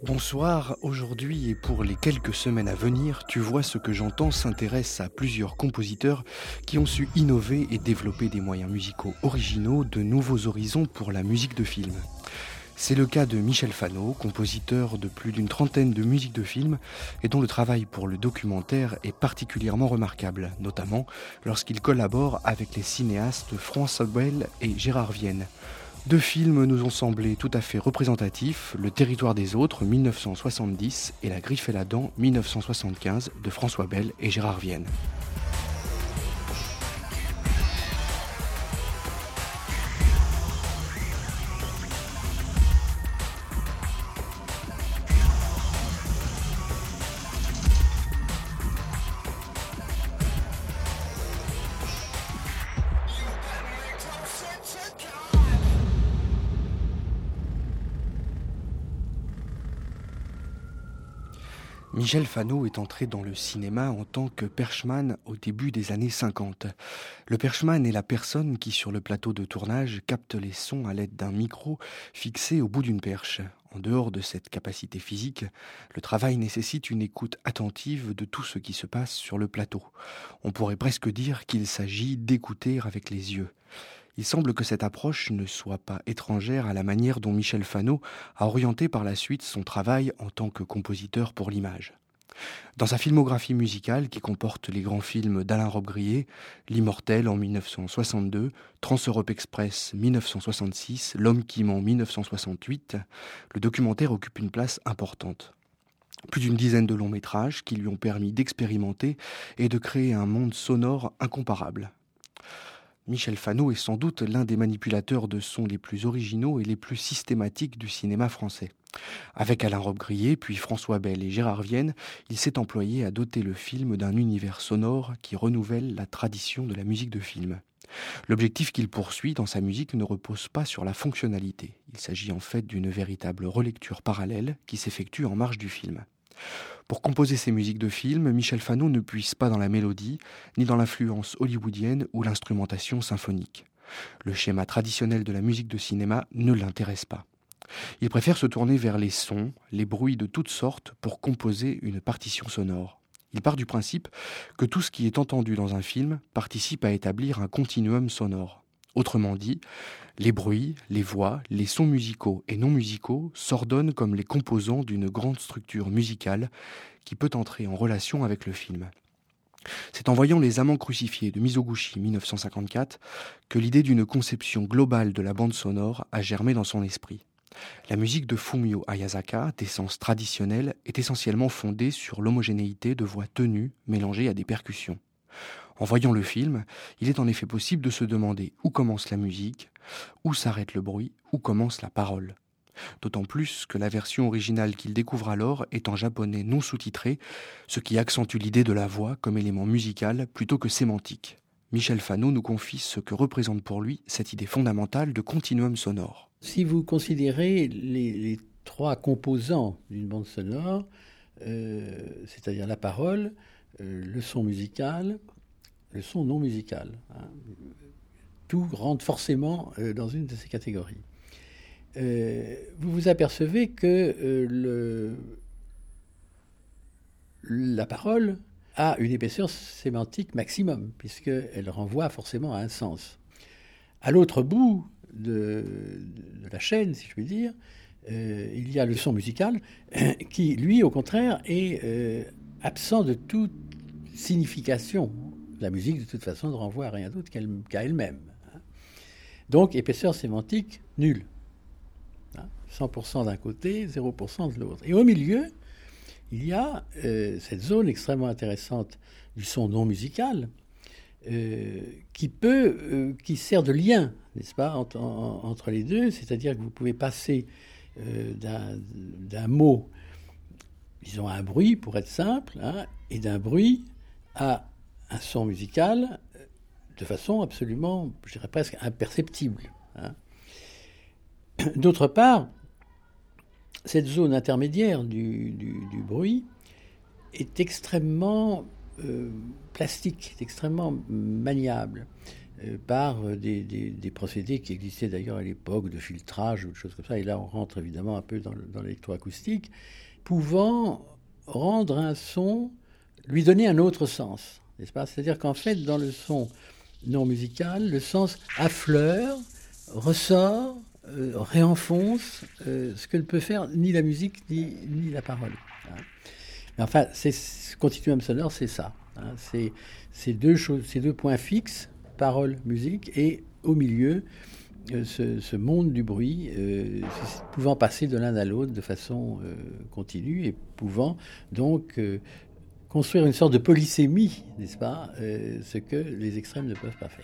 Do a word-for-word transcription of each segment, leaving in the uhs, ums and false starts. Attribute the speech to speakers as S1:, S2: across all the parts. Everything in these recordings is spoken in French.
S1: Bonsoir, aujourd'hui et pour les quelques semaines à venir, Tu vois ce que j'entends s'intéresse à plusieurs compositeurs qui ont su innover et développer des moyens musicaux originaux, de nouveaux horizons pour la musique de film. C'est le cas de Michel Fano, compositeur de plus d'une trentaine de musiques de film et dont le travail pour le documentaire est particulièrement remarquable, notamment lorsqu'il collabore avec les cinéastes François Bell et Gérard Vienne. Deux films nous ont semblé tout à fait représentatifs, Le Territoire des autres, mille neuf cent soixante-dix, et La Griffe et la Dent, mille neuf cent soixante-quinze, de François Bell et Gérard Vienne. Michel Fano est entré dans le cinéma en tant que perchman au début des années cinquante. Le perchman est la personne qui, sur le plateau de tournage, capte les sons à l'aide d'un micro fixé au bout d'une perche. En dehors de cette capacité physique, le travail nécessite une écoute attentive de tout ce qui se passe sur le plateau. On pourrait presque dire qu'il s'agit d'écouter avec les yeux. Il semble que cette approche ne soit pas étrangère à la manière dont Michel Fano a orienté par la suite son travail en tant que compositeur pour l'image. Dans sa filmographie musicale, qui comporte les grands films d'Alain Robbe-Grillet, L'Immortel en mille neuf cent soixante-deux, Trans-Europe Express mille neuf cent soixante-six, L'Homme qui ment mille neuf cent soixante-huit, le documentaire occupe une place importante. Plus d'une dizaine de longs métrages qui lui ont permis d'expérimenter et de créer un monde sonore incomparable. Michel Fano est sans doute l'un des manipulateurs de sons les plus originaux et les plus systématiques du cinéma français. Avec Alain Robbe-Grillet, puis François Bell et Gérard Vienne, il s'est employé à doter le film d'un univers sonore qui renouvelle la tradition de la musique de film. L'objectif qu'il poursuit dans sa musique ne repose pas sur la fonctionnalité. Il s'agit en fait d'une véritable relecture parallèle qui s'effectue en marge du film. Pour composer ses musiques de film, Michel Fano ne puise pas dans la mélodie, ni dans l'influence hollywoodienne ou l'instrumentation symphonique. Le schéma traditionnel de la musique de cinéma ne l'intéresse pas. Il préfère se tourner vers les sons, les bruits de toutes sortes pour composer une partition sonore. Il part du principe que tout ce qui est entendu dans un film participe à établir un continuum sonore. Autrement dit, les bruits, les voix, les sons musicaux et non musicaux s'ordonnent comme les composants d'une grande structure musicale qui peut entrer en relation avec le film. C'est en voyant Les Amants crucifiés de Mizoguchi mille neuf cent cinquante-quatre que l'idée d'une conception globale de la bande sonore a germé dans son esprit. La musique de Fumio Ayasaka, d'essence traditionnelle, est essentiellement fondée sur l'homogénéité de voix tenues mélangées à des percussions. En voyant le film, il est en effet possible de se demander où commence la musique, où s'arrête le bruit, où commence la parole. D'autant plus que la version originale qu'il découvre alors est en japonais non sous-titré, ce qui accentue l'idée de la voix comme élément musical plutôt que sémantique. Michel Fano nous confie ce que représente pour lui cette idée fondamentale de continuum sonore.
S2: Si vous considérez les, les trois composants d'une bande sonore, euh, c'est-à-dire la parole, euh, le son musical, le son non musical, hein, tout rentre forcément euh, dans une de ces catégories. Euh, vous vous apercevez que euh, le, la parole a une épaisseur sémantique maximum, puisqu'elle renvoie forcément à un sens. À l'autre bout de, de la chaîne, si je puis dire, euh, il y a le son musical, qui, lui, au contraire, est euh, absent de toute signification. La musique, de toute façon, ne renvoie à rien d'autre qu'elle, qu'à elle-même. Donc, épaisseur sémantique nulle. cent pour cent d'un côté, zéro pour cent de l'autre. Et au milieu, il y a euh, cette zone extrêmement intéressante du son non musical euh, qui peut, euh, qui sert de lien, n'est-ce pas, entre, en, entre les deux. C'est-à-dire que vous pouvez passer euh, d'un, d'un mot, disons un bruit pour être simple, hein, et d'un bruit à un son musical de façon absolument, je dirais presque imperceptible. Hein. D'autre part, cette zone intermédiaire du, du, du bruit est extrêmement euh, plastique, est extrêmement maniable. euh, par des, des, des procédés qui existaient d'ailleurs à l'époque, de filtrage ou de choses comme ça. Et là, on rentre évidemment un peu dans, le, dans l'électroacoustique, pouvant rendre un son, lui donner un autre sens, n'est-ce pas ? C'est-à-dire qu'en fait, dans le son non musical, le sens affleure, ressort, euh, réenfonce euh, ce que ne peut faire ni la musique ni, ni la parole. Hein. Mais enfin, c'est, ce continuum sonore, c'est ça. Hein. C'est, c'est deux choses, ces deux points fixes, parole, musique, et au milieu, euh, ce, ce monde du bruit, euh, pouvant passer de l'un à l'autre de façon euh, continue et pouvant donc euh, construire une sorte de polysémie, n'est-ce pas, euh, ce que les extrêmes ne peuvent pas faire.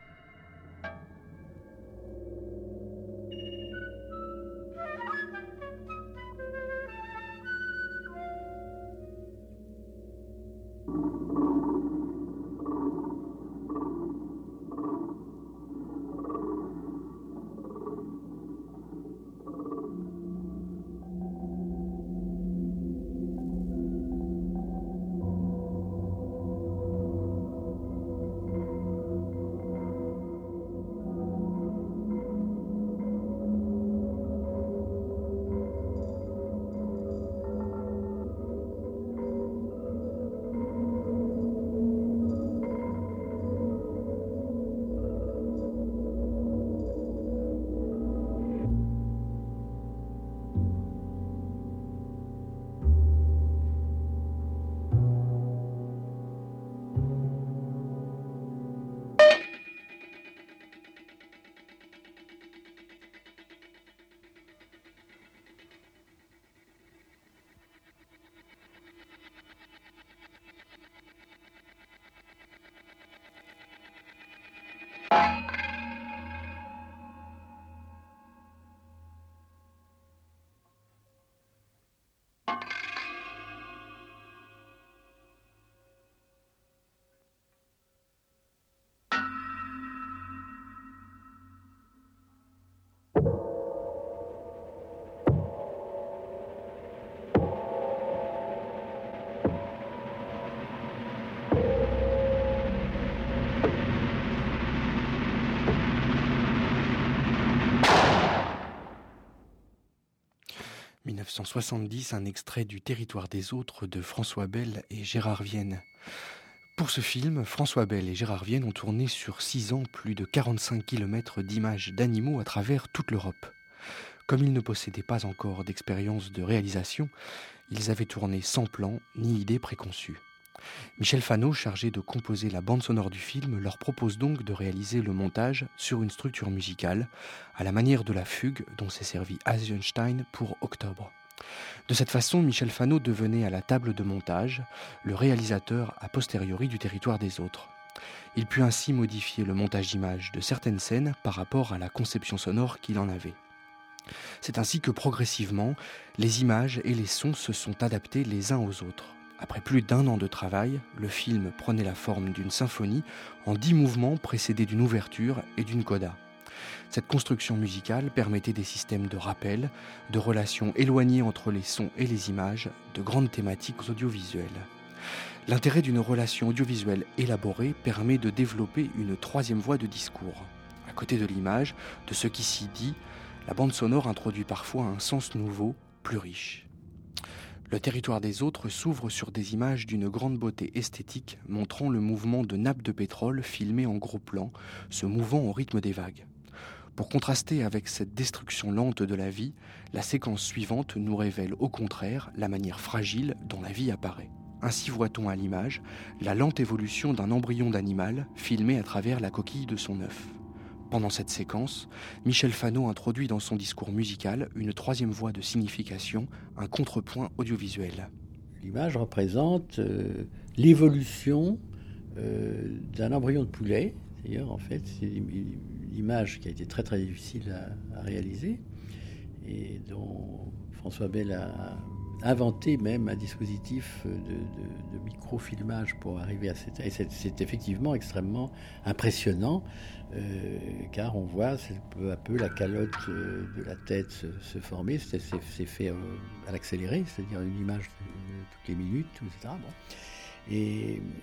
S1: dix-neuf cent soixante-dix, un extrait du Territoire des autres de François Bel et Gérard Vienne. Pour ce film, François Bel et Gérard Vienne ont tourné sur six ans plus de quarante-cinq kilomètres d'images d'animaux à travers toute l'Europe. Comme ils ne possédaient pas encore d'expérience de réalisation, ils avaient tourné sans plan ni idée préconçue. Michel Fano, chargé de composer la bande sonore du film, leur propose donc de réaliser le montage sur une structure musicale, à la manière de la fugue dont s'est servi Eisenstein pour Octobre. De cette façon, Michel Fano devenait à la table de montage le réalisateur a posteriori du Territoire des autres. Il put ainsi modifier le montage d'images de certaines scènes par rapport à la conception sonore qu'il en avait. C'est ainsi que progressivement, les images et les sons se sont adaptés les uns aux autres. Après plus d'un an de travail, le film prenait la forme d'une symphonie en dix mouvements précédés d'une ouverture et d'une coda. Cette construction musicale permettait des systèmes de rappel, de relations éloignées entre les sons et les images, de grandes thématiques audiovisuelles. L'intérêt d'une relation audiovisuelle élaborée permet de développer une troisième voie de discours. À côté de l'image, de ce qui s'y dit, la bande sonore introduit parfois un sens nouveau, plus riche. Le Territoire des autres s'ouvre sur des images d'une grande beauté esthétique montrant le mouvement de nappes de pétrole filmées en gros plan, se mouvant au rythme des vagues. Pour contraster avec cette destruction lente de la vie, la séquence suivante nous révèle au contraire la manière fragile dont la vie apparaît. Ainsi voit-on à l'image la lente évolution d'un embryon d'animal filmé à travers la coquille de son œuf. Pendant cette séquence, Michel Fano introduit dans son discours musical une troisième voie de signification, un contrepoint audiovisuel.
S2: L'image représente euh, l'évolution euh, d'un embryon de poulet. D'ailleurs, en fait, c'est une image qui a été très très difficile à, à réaliser et dont François Bel a inventé même un dispositif de, de, de microfilmage pour arriver à cette... Et c'est, c'est effectivement extrêmement impressionnant euh, car on voit peu à peu la calotte euh, de la tête se, se former. C'est, c'est, c'est fait euh, à l'accéléré, c'est-à-dire une image de, de toutes les minutes, et cetera. Bon. Et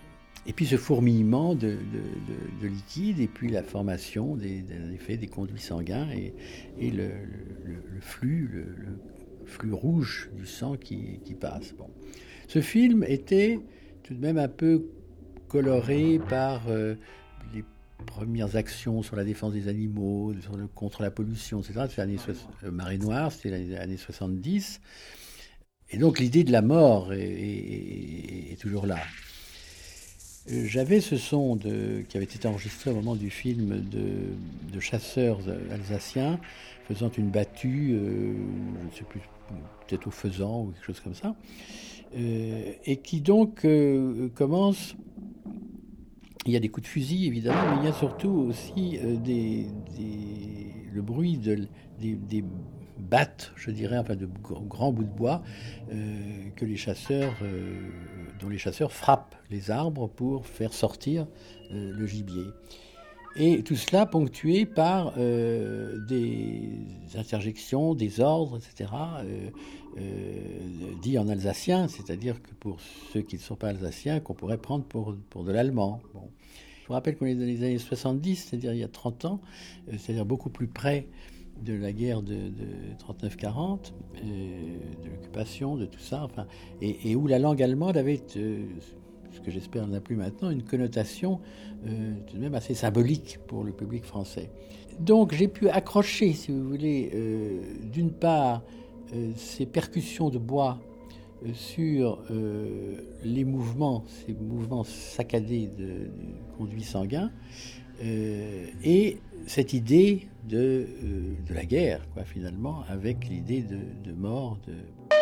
S2: Et puis ce fourmillement de, de, de, de liquide, et puis la formation des, des, effet, des conduits sanguins et, et le, le, le flux, le, le flux rouge du sang qui, qui passe. Bon. Ce film était tout de même un peu coloré par euh, les premières actions sur la défense des animaux, sur le, contre la pollution, et cetera. C'est l'année so- Marée Noire, c'était les années soixante-dix. Et donc l'idée de la mort est, est, est toujours là. J'avais ce son de, qui avait été enregistré au moment du film de, de chasseurs alsaciens faisant une battue, euh, je ne sais plus, peut-être au faisan ou quelque chose comme ça, euh, et qui donc euh, commence. Il y a des coups de fusil évidemment, mais il y a surtout aussi euh, des, des, le bruit de, des, des battes, je dirais, enfin de grands bouts de bois euh, que les chasseurs, euh, dont les chasseurs frappent les arbres pour faire sortir euh, le gibier. Et tout cela ponctué par euh, des interjections, des ordres, et cetera, euh, euh, dits en alsacien, c'est-à-dire que pour ceux qui ne sont pas alsaciens, qu'on pourrait prendre pour, pour de l'allemand. Bon. Je vous rappelle qu'on est dans les années soixante-dix, c'est-à-dire il y a trente ans, euh, c'est-à-dire beaucoup plus près de la guerre de, de trente-neuf quarante, euh, de l'occupation, de tout ça, enfin, et, et où la langue allemande avait, euh, ce que j'espère n'a plus maintenant, une connotation euh, tout de même assez symbolique pour le public français. Donc j'ai pu accrocher, si vous voulez, euh, d'une part, euh, ces percussions de bois euh, sur euh, les mouvements, ces mouvements saccadés de, de conduits sanguins, euh, et cette idée de, euh, de la guerre, quoi, finalement, avec l'idée de, de mort, de...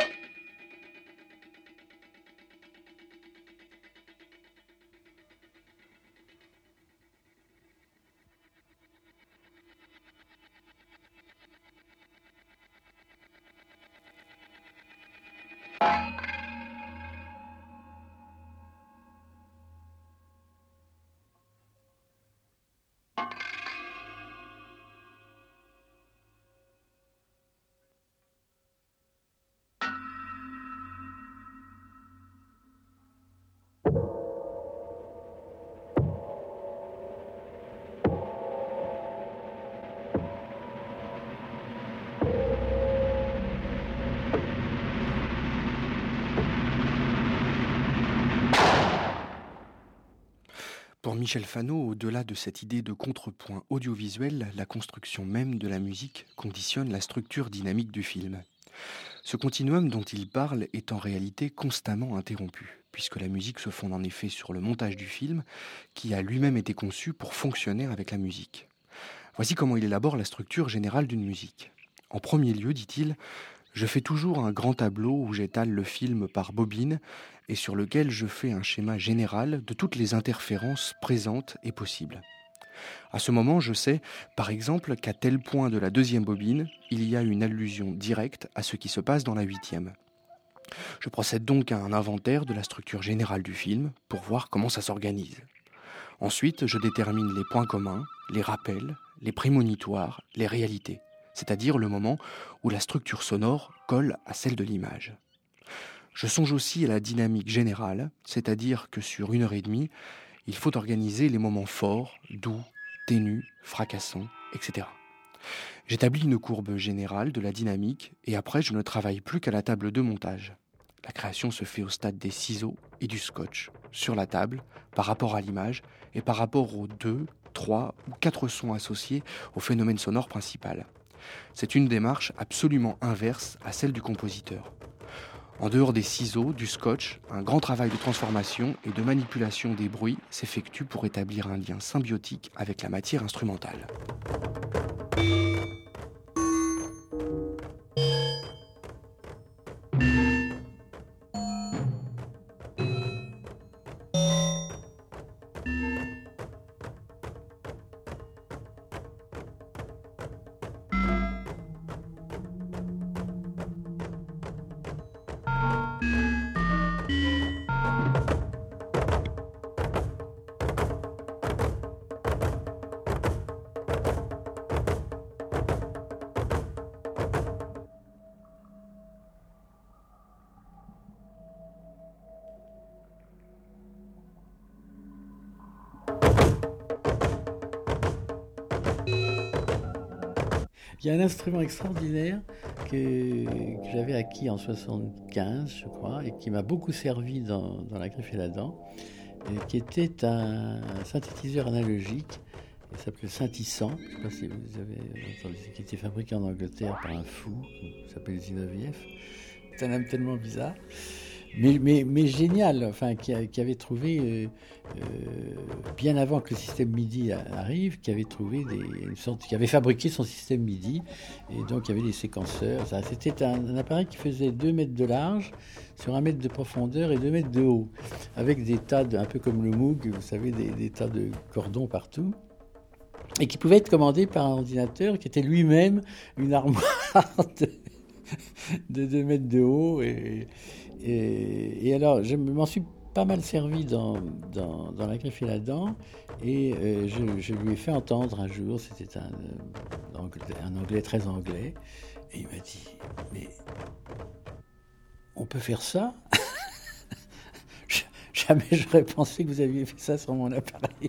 S1: Pour Michel Fano, au-delà de cette idée de contrepoint audiovisuel, la construction même de la musique conditionne la structure dynamique du film. Ce continuum dont il parle est en réalité constamment interrompu, puisque la musique se fonde en effet sur le montage du film, qui a lui-même été conçu pour fonctionner avec la musique. Voici comment il élabore la structure générale d'une musique. En premier lieu, dit-il, je fais toujours un grand tableau où j'étale le film par bobine et sur lequel je fais un schéma général de toutes les interférences présentes et possibles. À ce moment, je sais, par exemple, qu'à tel point de la deuxième bobine, il y a une allusion directe à ce qui se passe dans la huitième. Je procède donc à un inventaire de la structure générale du film pour voir comment ça s'organise. Ensuite, je détermine les points communs, les rappels, les prémonitoires, les réalités, c'est-à-dire le moment où la structure sonore colle à celle de l'image. Je songe aussi à la dynamique générale, c'est-à-dire que sur une heure et demie, il faut organiser les moments forts, doux, ténus, fracassants, et cetera. J'établis une courbe générale de la dynamique et après je ne travaille plus qu'à la table de montage. La création se fait au stade des ciseaux et du scotch, sur la table, par rapport à l'image et par rapport aux deux, trois ou quatre sons associés au phénomène sonore principal. C'est une démarche absolument inverse à celle du compositeur. En dehors des ciseaux, du scotch, un grand travail de transformation et de manipulation des bruits s'effectue pour établir un lien symbiotique avec la matière instrumentale.
S2: Il y a un instrument extraordinaire que, que j'avais acquis en soixante-quinze, je crois, et qui m'a beaucoup servi dans, dans La Griffe et la Dent, et qui était un, un synthétiseur analogique. Il s'appelait Syntissant, je ne sais pas si vous avez entendu, qui était fabriqué en Angleterre par un fou, qui s'appelle Zinoviev. C'est un homme tellement bizarre, mais, mais, mais génial, enfin, qui, a, qui avait trouvé, euh, euh, bien avant que le système MIDI arrive, qui avait trouvé des, une sorte, qui avait fabriqué son système MIDI, et donc il y avait des séquenceurs. Ça, c'était un, un appareil qui faisait deux mètres de large, sur un mètre de profondeur et deux mètres de haut, avec des tas, de, un peu comme le Moog, vous savez, des, des tas de cordons partout. Et qui pouvait être commandé par un ordinateur qui était lui-même une armoire de, de deux mètres de haut. Et, et, et alors, je m'en suis pas mal servi dans, dans, dans La Griffe et la Dent. Et euh, je, je lui ai fait entendre un jour, c'était un, un anglais très anglais. Et il m'a dit, mais on peut faire ça? Jamais j'aurais pensé que vous aviez fait ça sur mon appareil.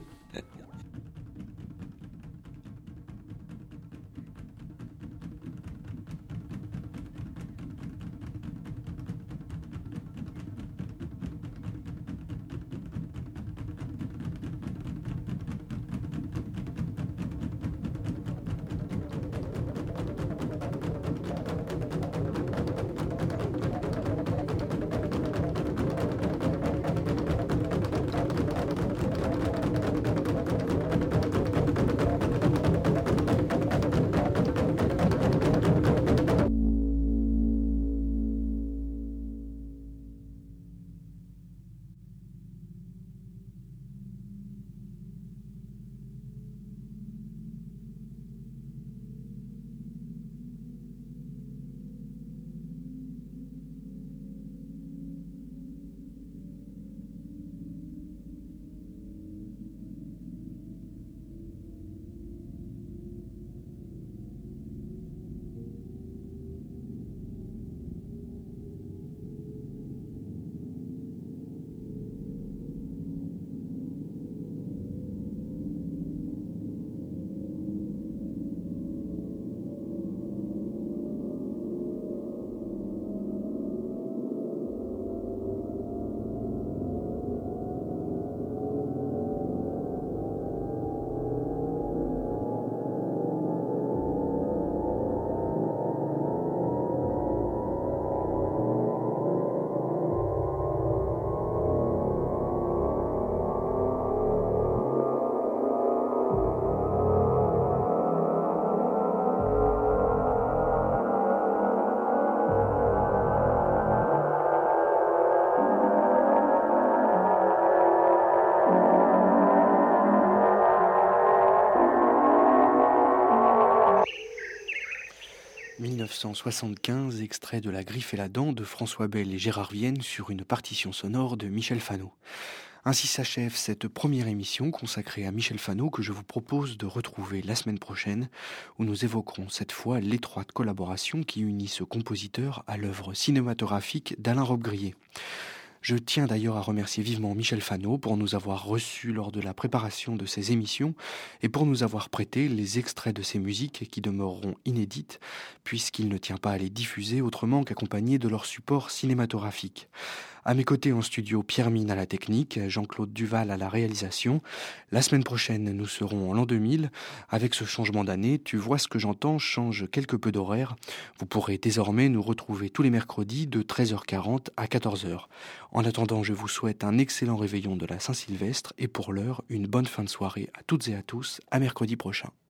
S1: mille neuf cent soixante-quinze, extrait de La Griffe et la Dent de François Bell et Gérard Vienne sur une partition sonore de Michel Fano. Ainsi s'achève cette première émission consacrée à Michel Fano que je vous propose de retrouver la semaine prochaine où nous évoquerons cette fois l'étroite collaboration qui unit ce compositeur à l'œuvre cinématographique d'Alain Robbe-Grillet. Je tiens d'ailleurs à remercier vivement Michel Fano pour nous avoir reçus lors de la préparation de ces émissions et pour nous avoir prêté les extraits de ces musiques qui demeureront inédites puisqu'il ne tient pas à les diffuser autrement qu'accompagnés de leur support cinématographique. À mes côtés en studio, Pierre Mine à la technique, Jean-Claude Duval à la réalisation. La semaine prochaine, nous serons en l'an deux mille. Avec ce changement d'année, Tu vois ce que j'entends change quelque peu d'horaire. Vous pourrez désormais nous retrouver tous les mercredis de treize heures quarante à quatorze heures. En attendant, je vous souhaite un excellent réveillon de la Saint-Sylvestre et pour l'heure, une bonne fin de soirée à toutes et à tous. À mercredi prochain.